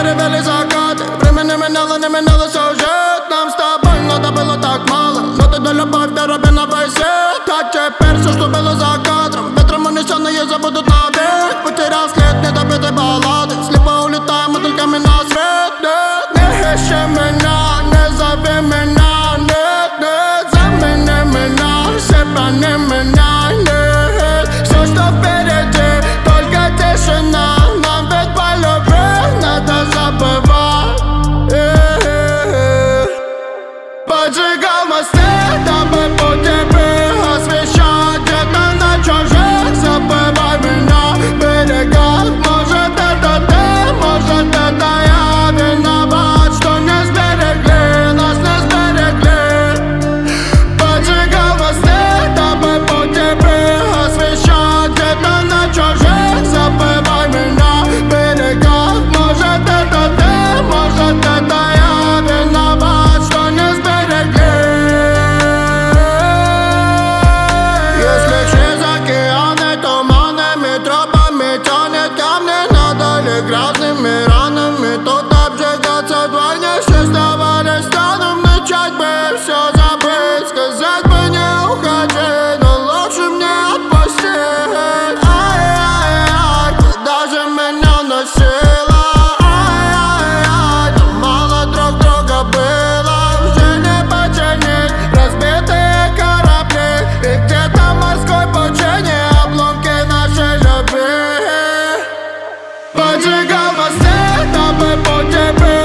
ревели закаты. Время не меняло сюжет. Нам с тобой надо было так мало, но ты да любовь, да раби на весь свет. А теперь все, что было за кадром, ветром унесенные забудут навек. Потерял след недобитой баллады, слепо улетаем мотыльками на свет. Нет, не ищи меня, не зови меня. Нет, нет, замени меня, себя не меняй. Нет, все, что впереди, только тишина. Нам ведь по любви надо забывать. Поджигал мосты, дабы пути освещать. Где-то на чужих забывай меня берегах. Может это ты, может это я виноват, что не сберегли, нас не сберегли. Поджигал мосты, дабы пути освещать. Где-то на чужих забывай меня берегах. Может это ты, может это я виноват, что не сберегли. Если через океаны туманными тропами тянет камни, надо ли грязными ранами тут обжигаться вдвойне? Все сдавались станом, начать бы все забыть, сказать бы не уходи, но лучше мне отпусти. Ай-яй-яй, куда же меня носило? Ай-яй-яй, так мало друг друга было, уже не починить разбитые корабли. И где-то в морской пучине обломки нашей любви. Поджигал мосты, дабы пути